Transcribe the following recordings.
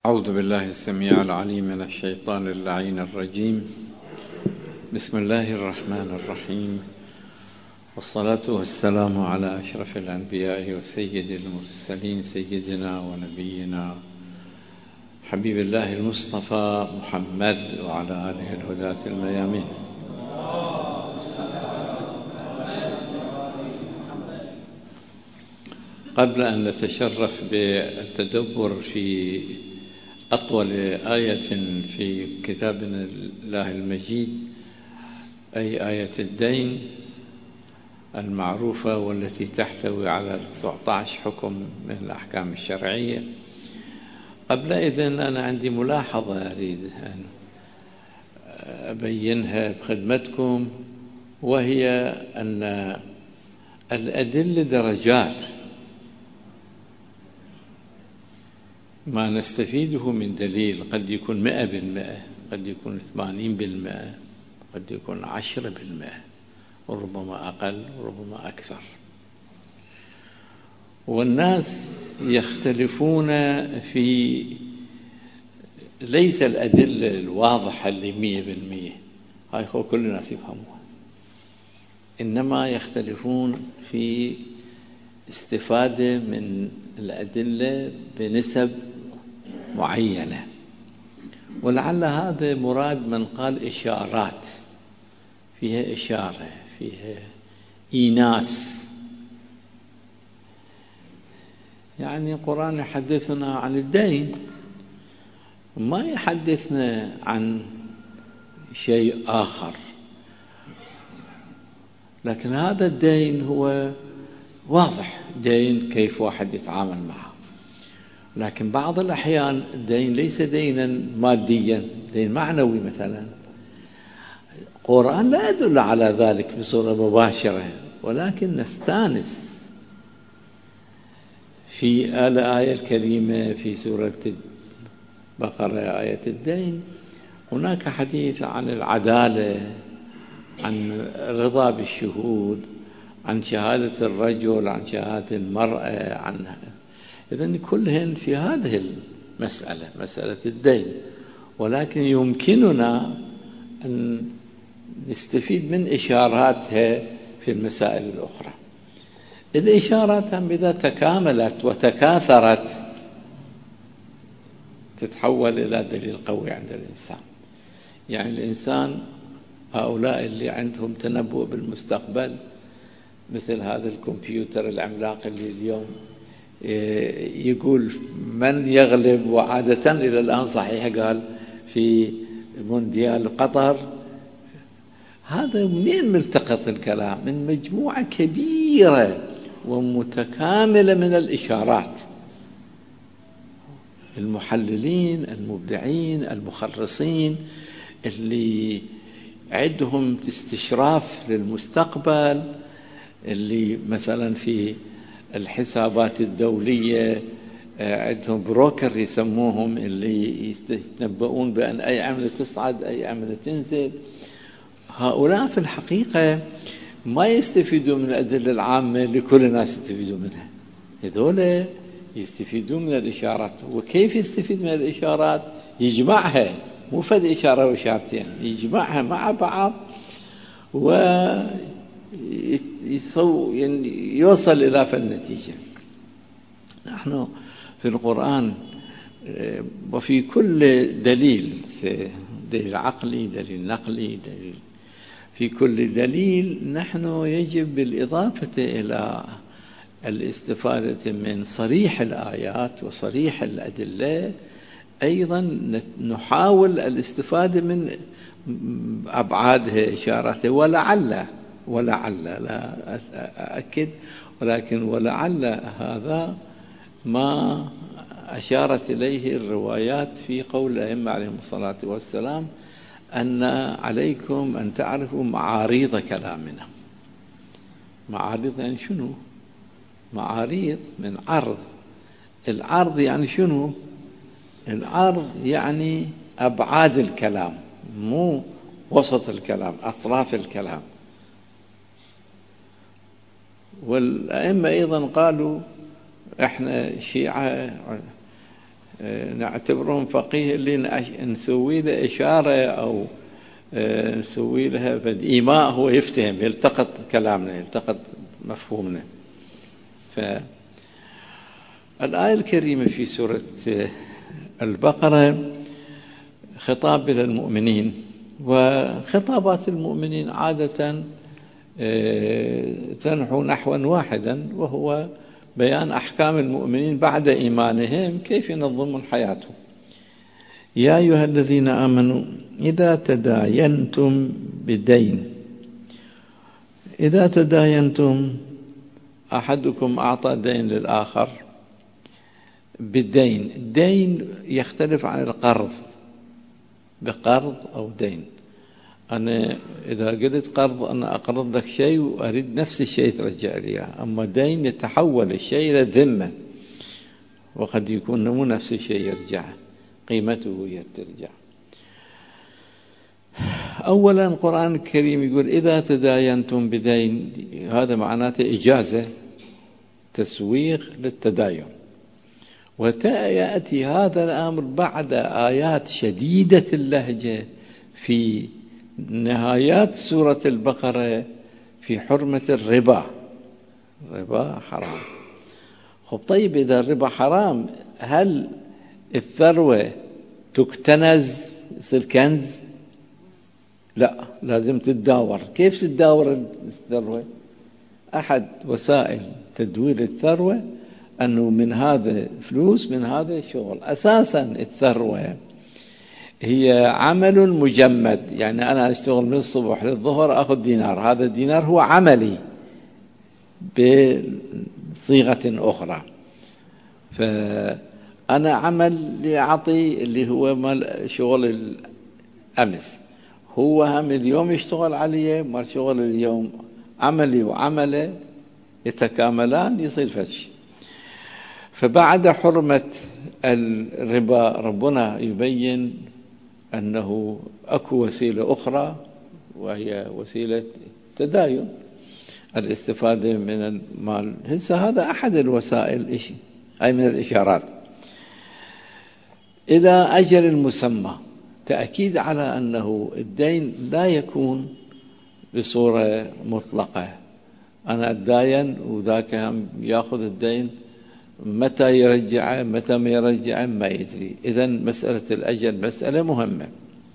أعوذ بالله السميع العليم من الشيطان اللعين الرجيم. بسم الله الرحمن الرحيم، والصلاة والسلام على أشرف الأنبياء وسيد المرسلين سيدنا ونبينا حبيب الله المصطفى محمد وعلى آله الهداة الميامين. قبل أن نتشرف بالتدبر في أطول آية في كتابنا الله المجيد، أي آية الدين المعروفة والتي تحتوي على 19 حكم من الأحكام الشرعية، قبل إذن أنا عندي ملاحظة أريد أن أبينها بخدمتكم، وهي أن الأدلة درجات. ما نستفيده من دليل قد يكون 100%، قد يكون 80%، قد يكون 10%، وربما أقل وربما أكثر. والناس يختلفون في ليس الأدلة الواضحة اللي 100%، هاي هو كل الناس يفهموها، إنما يختلفون في استفادة من الأدلة بنسب معينة. ولعل هذا مراد من قال إشارات، فيها إشارة، فيها إيناس. يعني القرآن يحدثنا عن الدين، ما يحدثنا عن شيء آخر، لكن هذا الدين هو واضح، دين كيف واحد يتعامل معه. لكن بعض الأحيان الدين ليس دينا ماديا، دين معنوي مثلا. القرآن لا يدل على ذلك بصورة مباشرة، ولكن نستانس في الآية الكريمة في سورة البقرة آية الدين. هناك حديث عن العدالة، عن رضا بالشهود، عن شهادة الرجل، عن شهادة المرأة، عنها. إذن كلهن في هذه المسألة، مسألة الدين. ولكن يمكننا أن نستفيد من إشاراتها في المسائل الأخرى. الإشارات إذا تكاملت وتكاثرت تتحول إلى دليل قوي عند الإنسان. يعني الإنسان، هؤلاء اللي عندهم تنبؤ بالمستقبل، مثل هذا الكمبيوتر العملاق اللي اليوم يقول من يغلب، وعادة إلى الآن صحيح قال في مونديال قطر. هذا منين ملتقط الكلام؟ من مجموعة كبيرة ومتكاملة من الإشارات. المحللين المبدعين المخرصين اللي عندهم استشراف للمستقبل، اللي مثلا في الحسابات الدولية عندهم بروكر يسموهم، اللي يتنبؤون بأن أي عملة تصعد أي عملة تنزل. هؤلاء في الحقيقة ما يستفيدون من الأدلة العامة اللي كل الناس يستفيدون منها، هذول يستفيدون من الإشارات. وكيف يستفيد من الإشارات؟ يجمعها، مو فد إشارة وإشارتين، يجمعها مع بعض يوصل إلى النتيجة. نحن في القرآن وفي كل دليل، دليل عقلي، دليل نقلي، دليل، في كل دليل نحن يجب بالإضافة إلى الاستفادة من صريح الآيات وصريح الأدلة، أيضا نحاول الاستفادة من أبعادها، إشاراتها. ولعل لا أأكد، ولكن ولعل هذا ما أشارت إليه الروايات في قول الأئمة عليهم الصلاة والسلام، أن عليكم أن تعرفوا معاريض كلامنا. معاريض يعني شنو؟ معاريض من عرض. العرض يعني شنو؟ العرض يعني أبعاد الكلام، مو وسط الكلام، أطراف الكلام. والأئمة أيضا قالوا إحنا شيعة نعتبرهم فقيه اللي نسوي له إشارة أو نسوي لها إيماء هو يفتهم، يلتقط كلامنا، يلتقط مفهومنا. فالآية الكريمة في سورة البقرة خطاب إلى المؤمنين، وخطابات المؤمنين عادة تنحو نحوا واحدا، وهو بيان أحكام المؤمنين بعد إيمانهم كيف ينظمون حياتهم. يا أيها الذين آمنوا إذا تداينتم بدين، إذا تداينتم أحدكم أعطى دين للآخر بالدين، الدين يختلف عن القرض، بقرض أو دين. أنا إذا قلت قرض أنا أقرض لك شيء وأريد نفس الشيء ترجع لي، أما دين يتحول الشيء إلى ذمة، وقد يكون مو نفس الشيء يرجع، قيمته هي ترجع. أولا القرآن الكريم يقول إذا تداينتم بدين، هذا معناته إجازة، تسويغ للتداين. ويأتي هذا الأمر بعد آيات شديدة اللهجة في نهايات سورة البقرة في حرمة الربا. الربا حرام. خب طيب إذا الربا حرام، هل الثروة تكتنز يصير كنز؟ لا، لازم تتداور. كيف تتداور الثروة؟ أحد وسائل تدوير الثروة أنه من هذا فلوس، من هذا شغل. أساسا الثروة هي عمل مجمد، يعني أنا أشتغل من الصبح للظهر أخذ دينار، هذا الدينار هو عملي بصيغة أخرى. فأنا عمل لأعطي اللي هو شغل الأمس، هو هم اليوم يشتغل عليه، ما شغل اليوم عملي وعمله يتكاملان يصير فش. فبعد حرمة الربا ربنا يبين أنه أكو وسيلة أخرى، وهي وسيلة تداين، الاستفادة من المال. هذا أحد الوسائل، أي من الإشارات. إلى أجل المسمى، تأكيد على أنه الدين لا يكون بصورة مطلقة، أنا أتداين وذاك هم يأخذ الدين، متى يرجعه متى ما يرجعه ما يدري. إذن مسألة الأجل مسألة مهمة.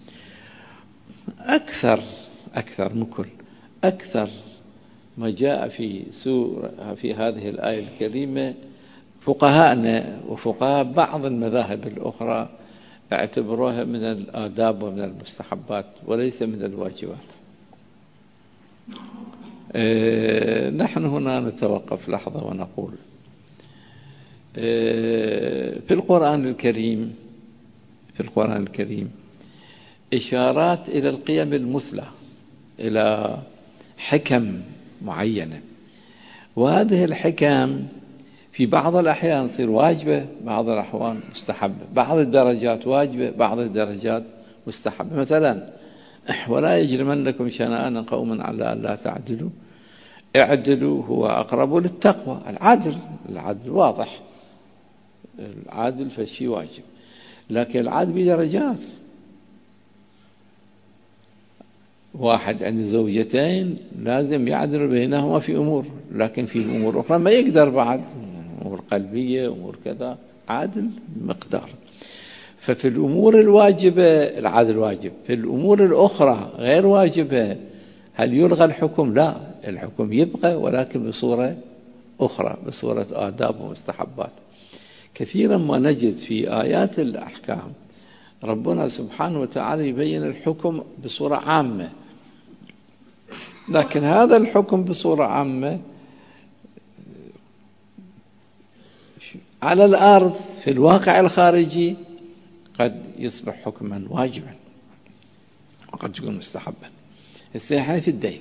أكثر ما جاء في هذه الآية الكريمة، فقهاءنا وفقهاء بعض المذاهب الأخرى اعتبروها من الآداب ومن المستحبات وليس من الواجبات. نحن هنا نتوقف لحظة ونقول في القرآن الكريم إشارات إلى القيم المثلى، إلى حكم معينة، وهذه الحكم في بعض الأحيان تصير واجبة، بعض الأحوال مستحبة، بعض الدرجات واجبة، بعض الدرجات مستحبة. مثلا ولا يجرمنكم شنآن قوم على أن لا تعدلوا اعدلوا هو أقرب للتقوى. العدل واضح، العدل فشي واجب، لكن العدل بدرجات. واحد عنده زوجتين لازم يعدل بينهما في أمور، لكن في أمور أخرى ما يقدر، بعد أمور قلبية أمور كذا، عادل مقدار. ففي الأمور الواجبة العدل واجب، في الأمور الأخرى غير واجبة هل يلغى الحكم؟ لا، الحكم يبقى ولكن بصورة أخرى، بصورة آداب ومستحبات. كثيرا ما نجد في آيات الأحكام ربنا سبحانه وتعالى يبين الحكم بصورة عامة، لكن هذا الحكم بصورة عامة على الأرض في الواقع الخارجي قد يصبح حكما واجبا وقد يكون مستحبا. هسه احنا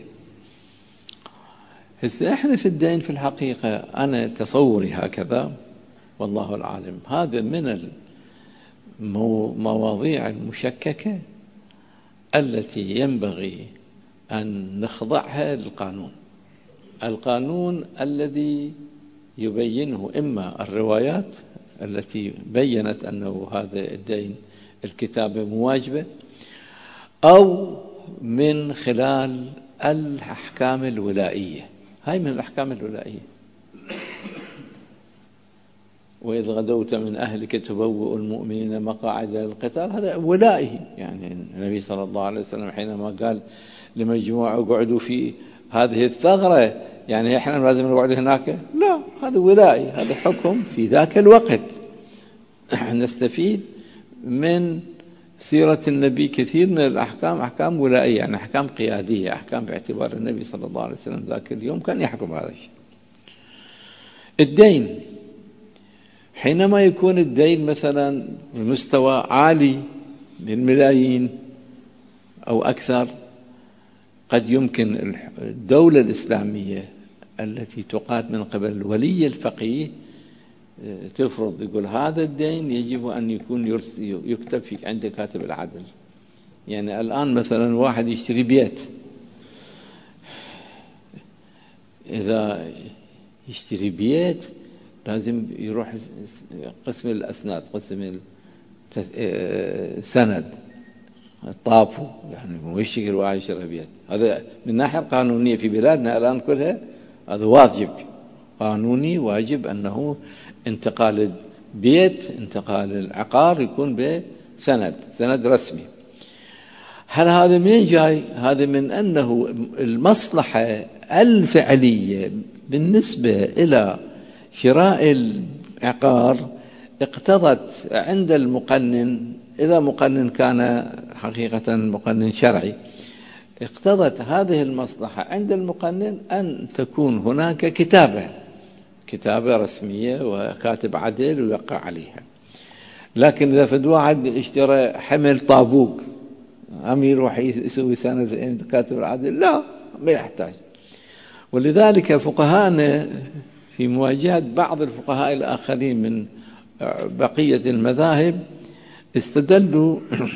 في الدين في الحقيقة أنا تصوري هكذا والله العالم، هذا من المواضيع المشككة التي ينبغي أن نخضعها للقانون. القانون الذي يبينه إما الروايات التي بيّنت أنه هذا الدين الكتابة مواجبة، أو من خلال الأحكام الولائية. هاي من الأحكام الولائية. وإذ غدوت من أهلك تبوئ المؤمنين مقاعد للقتال، هذا ولائي. يعني النبي صلى الله عليه وسلم حينما قال لمجموعة اقعدوا في هذه الثغرة، يعني احنا لازم نقعد هناك؟ لا، هذا ولائي، هذا حكم في ذاك الوقت. نستفيد من سيرة النبي كثير من الأحكام أحكام ولائية، يعني أحكام قيادية، أحكام باعتبار النبي صلى الله عليه وسلم ذاك اليوم كان يحكم هذا الشيء. الدين، حينما يكون الدين مثلا بمستوى عالي بالملايين أو أكثر، قد يمكن الدولة الإسلامية التي تقاد من قبل ولي الفقيه تفرض، يقول هذا الدين يجب أن يكون يكتب في عند كاتب العدل. يعني الآن مثلا واحد يشتري بيت، إذا يشتري بيت لازم يروح قسم الأسناد، قسم السند، الطافو، يعني مو يشتري واحد يشتري بيت. هذا من ناحية قانونية في بلادنا الآن كلها هذا واجب قانوني، واجب أنه انتقال البيت، انتقال العقار يكون بسند، سند رسمي. هل هذا من جاي؟ هذا من أنه المصلحة الفعلية بالنسبة إلى شراء العقار اقتضت عند المقنن، إذا مقنن كان حقيقة مقنن شرعي، اقتضت هذه المصلحة عند المقنن أن تكون هناك كتابة رسمية وكاتب عدل ويوقع عليها. لكن إذا فد واحد اشترى حمل طابوق، أم يروح يسوي سند كاتب العدل؟ لا، ما يحتاج. ولذلك فقهاءنا في مواجهة بعض الفقهاء الآخرين من بقية المذاهب استدلوا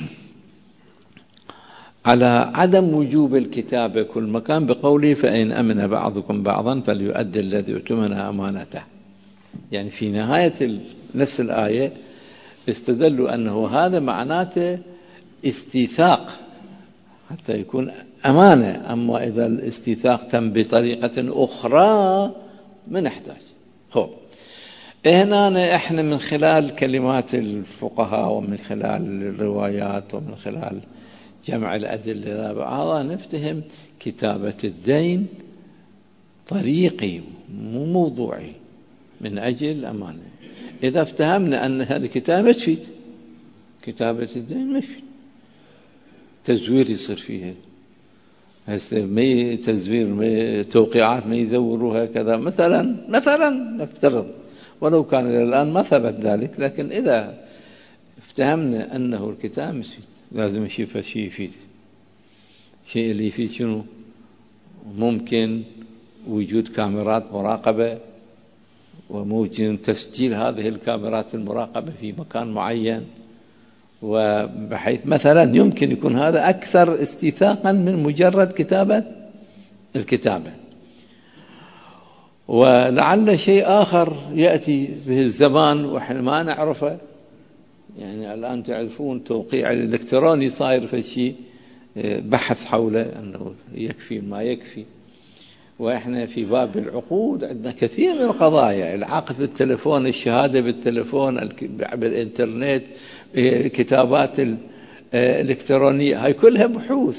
على عدم وجوب الكتابة كل مكان بقوله فإن أمن بعضكم بعضا فليؤدي الذي اؤتمن أمانته. يعني في نهاية نفس الآية استدلوا أنه هذا معناته استيثاق حتى يكون أمانة. أما إذا الاستيثاق تم بطريقة أخرى ما نحتاج. هنا احنا من خلال كلمات الفقهاء ومن خلال الروايات ومن خلال جمع الأدلة بعضها نفتهم كتابة الدين طريقي مو موضوعي من أجل الأمانة. إذا افتهمنا أن هذه الكتابة تفيد، كتابة الدين ما يفيد، تزوير يصير فيها، ما تزوير، ما توقيعات ما يزوروها كذا مثلا نفترض، ولو كان إلى الآن ما ثبت ذلك. لكن إذا افتهمنا أنه الكتاب مفيد لازم نشوف شيء يفيد. شيء اللي يفيد شنو؟ ممكن وجود كاميرات مراقبة وممكن تسجيل هذه الكاميرات المراقبة في مكان معين، وبحيث مثلا يمكن يكون هذا أكثر استيثاقا من مجرد كتابة الكتابة. ولعل شيء آخر يأتي به الزمان وإحنا ما نعرفه. يعني الآن تعرفون توقيع الإلكتروني صاير في شيء بحث حوله أنه يكفي ما يكفي. وإحنا في باب العقود عندنا كثير من القضايا، العقد بالتلفون، الشهادة بالتلفون، بالإنترنت، كتابات الإلكترونية، هاي كلها بحوث.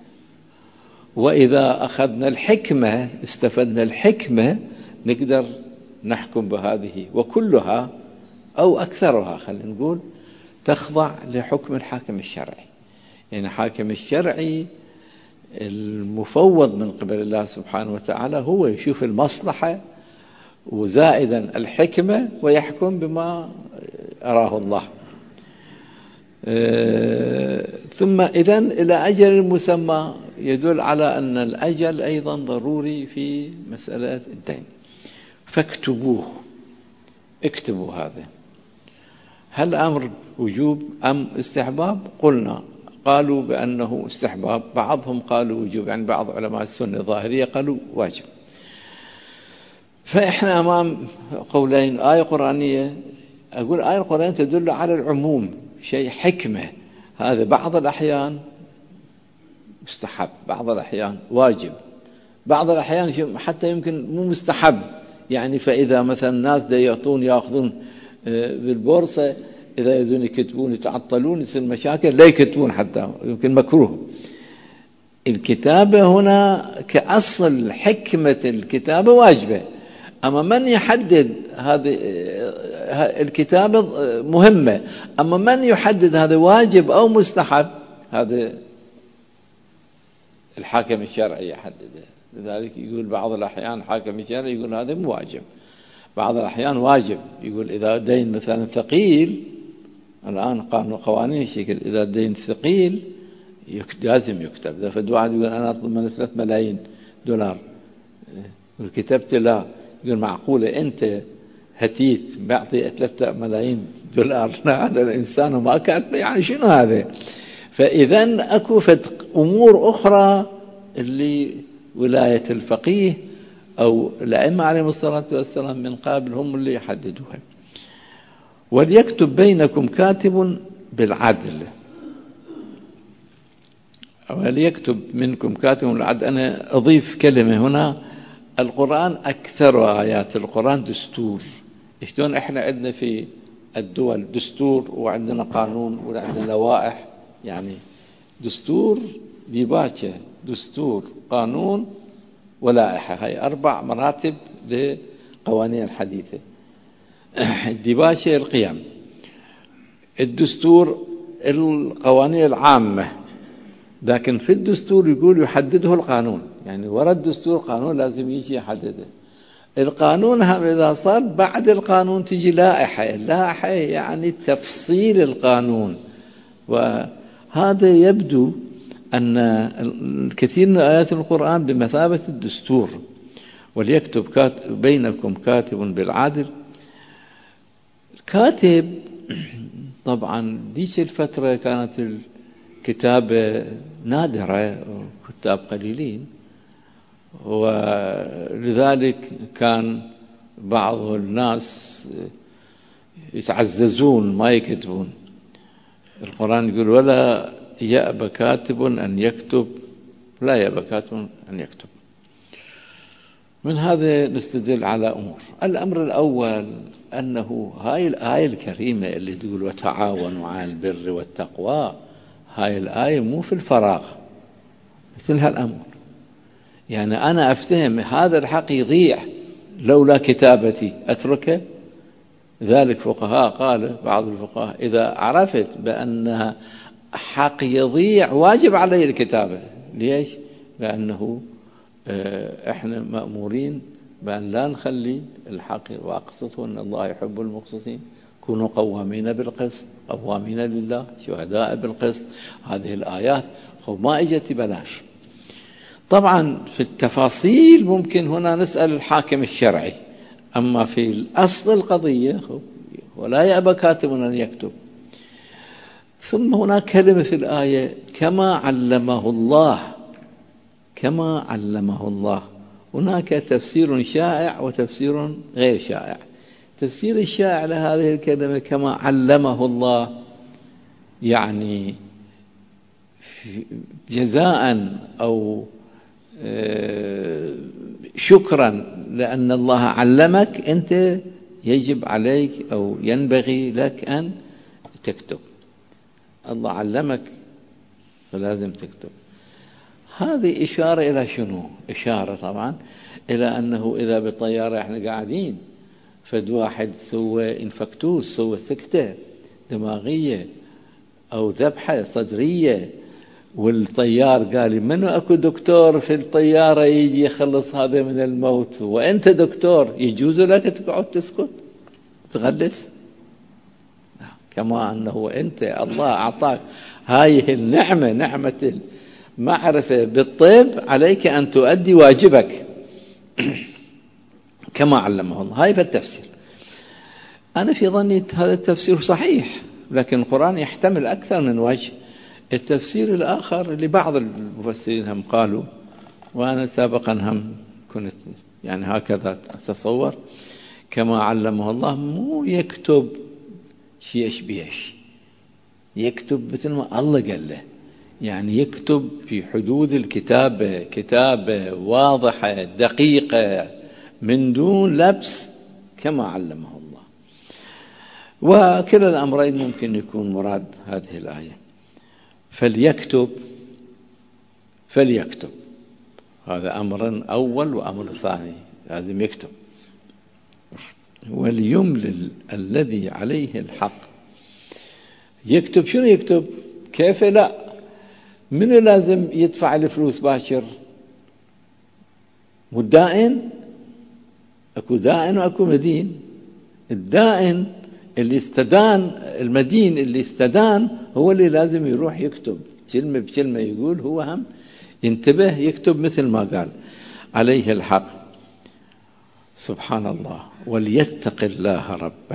وإذا أخذنا الحكمة، استفدنا الحكمة، نقدر نحكم بهذه. وكلها أو أكثرها خلينا نقول تخضع لحكم الحاكم الشرعي. يعني حاكم الشرعي المفوض من قبل الله سبحانه وتعالى هو يشوف المصلحة وزائدا الحكمة ويحكم بما أراه الله. ثم إذن إلى أجل مسمى يدل على أن الأجل أيضا ضروري في مسألة الدين. فاكتبوه، اكتبوا هذا. هل أمر وجوب أم استحباب؟ قالوا بأنه استحباب، بعضهم قالوا وجوب، يعني بعض علماء السنة الظاهرية قالوا واجب. فإحنا أمام قولين، آية قرآنية أقول آية القرآن تدل على العموم، شيء حكمة، هذا بعض الأحيان مستحب، بعض الأحيان واجب، بعض الأحيان حتى يمكن مو مستحب. يعني فإذا مثلا الناس يأخذون بالبورصة، إذا يريدون يكتبون يتعطلون يصير مشاكل، لا يكتبون حتى يمكن مكروه. الكتابة هنا كأصل حكمة الكتابة واجبة، أما من يحدد هذه الكتابة مهمة، أما من يحدد هذا واجب أو مستحب هذا الحاكم الشرعي يحدده. لذلك يقول بعض الأحيان الحاكم الشرعي يقول هذا مو واجب، بعض الأحيان واجب. يقول إذا دين مثلا ثقيل، الآن قوانين شكل، إذا الدين ثقيل لازم يكتب. إذا فد واحد يقول أنا أطلب منه 3 ملايين دولار، كتبت لا، يقول معقولة أنت هتيت بعطي 3 ملايين دولار؟ هذا الإنسان ما كاتب، يعني شنو هذا؟ فإذا أكو أمور أخرى اللي ولاية الفقيه أو الأئمة عليهم الصلاة والسلام من قبل هم اللي يحددوها. وليكتب بينكم كاتب بالعدل، وليكتب منكم كاتب بالعدل. أنا أضيف كلمة هنا، القرآن أكثر آيات القرآن دستور. شلون إحنا عندنا في الدول دستور وعندنا قانون وعندنا لوائح، يعني دستور ديباجة، دستور، قانون، ولائحة، هاي 4 مراتب لقوانين الحديثة. الديباجة القيم، الدستور القوانين العامة، لكن في الدستور يقول يحدده القانون، يعني وراء الدستور قانون لازم يجي يحدده. القانون هم إذا صار بعد القانون تجي لائحة، لائحة يعني تفصيل القانون. وهذا يبدو أن الكثير من آيات القرآن بمثابة الدستور. وليكتب بينكم كاتب بالعدل. الكاتب طبعا ديش الفترة كانت الكتابة نادرة، كتاب قليلين، ولذلك كان بعض الناس يتعززون ما يكتبون. القرآن يقول ولا يأبى كاتب أن يكتب، لا يأبى كاتب أن يكتب. من هذا نستدل على أمور. الأمر الأول أنه هاي الآية الكريمة اللي تقول وتعاونوا على البر والتقوى، هاي الآية مو في الفراغ، مثل هالأمر. يعني أنا أفتهم هذا الحق يضيع لولا كتابتي أتركه. ذلك فقهاء قال بعض الفقهاء إذا عرفت بأن حق يضيع واجب علي الكتابة. ليش؟ لأنه إحنا مأمورين بأن لا نخلي الحق، وأقسطوا أن الله يحب المقسطين، كونوا قوامين بالقسط، قوامين لله شهداء بالقسط. هذه الآيات ما اجت بلاش. طبعا في التفاصيل ممكن هنا نسأل الحاكم الشرعي، أما في الأصل القضية ولا يأبى كاتب أن يكتب. ثم هناك كلمة في الآية كما علمه الله، كما علمه الله. هناك تفسير شائع وتفسير غير شائع. تفسير الشائع لهذه الكلمة كما علمه الله يعني جزاء أو شكرا لأن الله علمك، أنت يجب عليك أو ينبغي لك أن تكتب. الله علمك فلازم تكتب. هذه إشارة إلى شنو؟ إشارة طبعا إلى أنه إذا بالطيارة إحنا قاعدين فد واحد سوى انفكتوس، سوى سكتة دماغية أو ذبحة صدرية، والطيار قال منو أكو دكتور في الطيارة يجي يخلص هذا من الموت، وأنت دكتور يجوز لك تقعد تسكت تغلس؟ كما أنه أنت الله أعطاك هاي النعمة، نعمة المعرفة بالطب، عليك أن تؤدي واجبك كما علمه الله. هاي بالتفسير. أنا في ظني هذا التفسير صحيح، لكن القرآن يحتمل أكثر من وجه. التفسير الآخر اللي بعض المفسرين هم قالوا، وأنا سابقا هم كنت يعني هكذا أتصور، كما علمه الله مو يكتب شيش بيش، يكتب مثل ما الله قال له، يعني يكتب في حدود الكتابة، كتابة واضحة دقيقة من دون لبس كما علمه الله. وكلا الأمرين ممكن يكون مراد هذه الآية. فليكتب، هذا أمر أول وأمر ثاني، لازم يكتب. وليملل الذي عليه الحق. يكتب شنو يكتب؟ كيف؟ لا، منو لازم يدفع الفلوس باكر؟ والدائن، اكو دائن واكو مدين. الدائن اللي استدان، المدين اللي استدان هو اللي لازم يروح يكتب كلمة بكلمة، يقول هو هم ينتبه يكتب مثل ما قال عليه الحق. سبحان الله. وليتق الله ربه.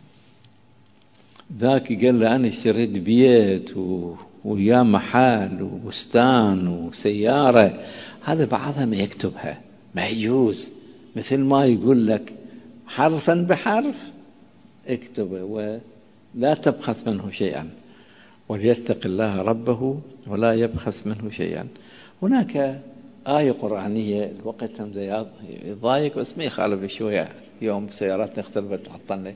ذاك قال له أنا اشتريت بيت ويا محل وبستان وسيارة، هذا بعضها ما يكتبها، ما يجوز. مثل ما يقول لك حرفا بحرف اكتبه ولا تبخس منه شيئا. وليتق الله ربه ولا يبخس منه شيئا. هناك آية قرآنية، الوقت هم يضايق بس ما يخالف شوية، يوم سياراتنا اختلفت عطلنا.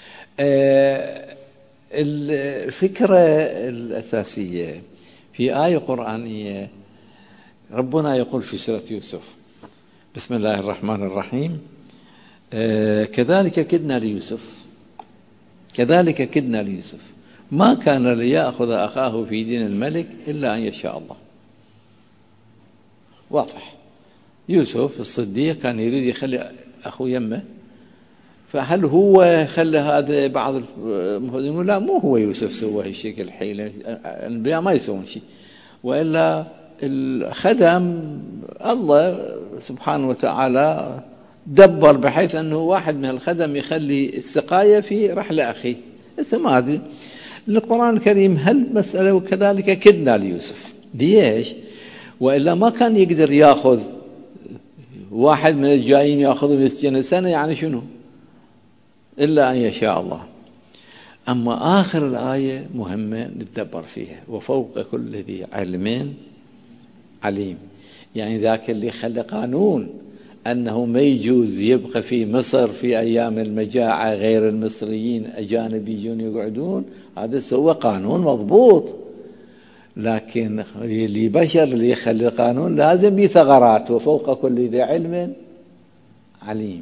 الفكرة الأساسية في آية قرآنية، ربنا يقول في سورة يوسف: بسم الله الرحمن الرحيم، كذلك كدنا ليوسف ما كان ليأخذ أخاه في دين الملك إلا أن يشاء الله. واضح. يوسف الصديق كان يريد يخلي أخوه يمه، فهل هو خلى هذا؟ بعض المفسرين لا، مو هو يوسف سوى هالشيء الحيلة، الأنبياء ما يسوون شيء، وإلا الخدم الله سبحانه وتعالى دبر بحيث أنه واحد من الخدم يخلي السقاية في رحل أخيه. هسه ما أدري القرآن الكريم هل مسألة وكذلك كدنا ليوسف ليش؟ وإلا ما كان يقدر يأخذ واحد من الجايين يأخذ من 60 سنة، يعني شنو؟ إلا أن يشاء الله. أما آخر الآية مهمة نتدبر فيها: وفوق كل ذي علم عليم. يعني ذاك اللي خلى قانون أنه ما يجوز يبقى في مصر في أيام المجاعة غير المصريين أجانب يجون يقعدون، هذا سوى قانون مضبوط. لكن اللي بشر اللي يخلي القانون لازم بثغرات. وفوق كل ذي علم عليم.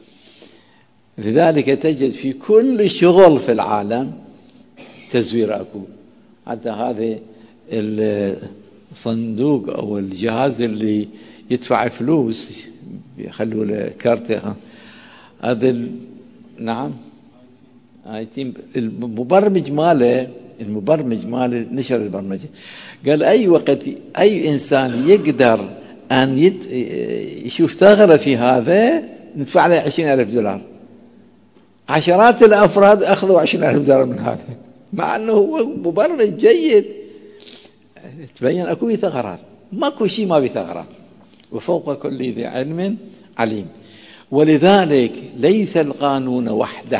لذلك تجد في كل شغل في العالم تزوير أكو. حتى هذا الصندوق أو الجهاز اللي يدفع فلوس يخلوا له كارت، هذا نعم المبرمج ماله نشر البرمجة، قال أي وقت أي إنسان يقدر أن يشوف ثغرة في هذا ندفع له $20,000. عشرات الأفراد أخذوا $20,000 من هذا، مع أنه هو مبرمج جيد. تبين أكو في ثغرات، ماكو شيء ما في ثغرات. وفوق كل ذي علم عليم. ولذلك ليس القانون وحده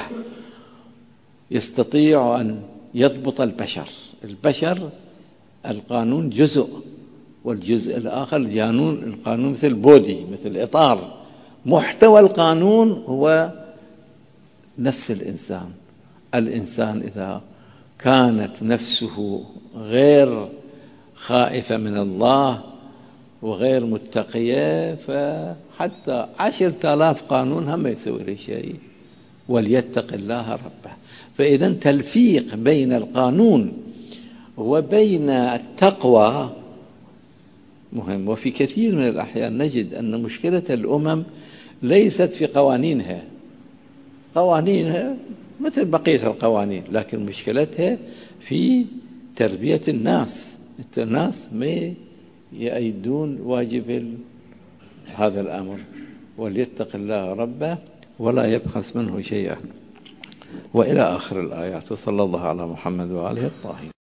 يستطيع أن يضبط البشر. القانون جزء، والجزء الآخر القانون مثل بودي، مثل إطار. محتوى القانون هو نفس الإنسان إذا كانت نفسه غير خائفة من الله وغير متقية، فحتى 10,000 قانون هم يسوي له شيء. وليتق الله ربه. فإذا تلفيق بين القانون وبين التقوى مهم. وفي كثير من الأحيان نجد أن مشكلة الأمم ليست في قوانينها مثل بقية القوانين، لكن مشكلتها في تربية الناس ما يؤدون واجب هذا الأمر. وليتق الله ربه ولا يبخس منه شيئا. وإلى آخر الآيات. وصلى الله على محمد وآله الطاهرين.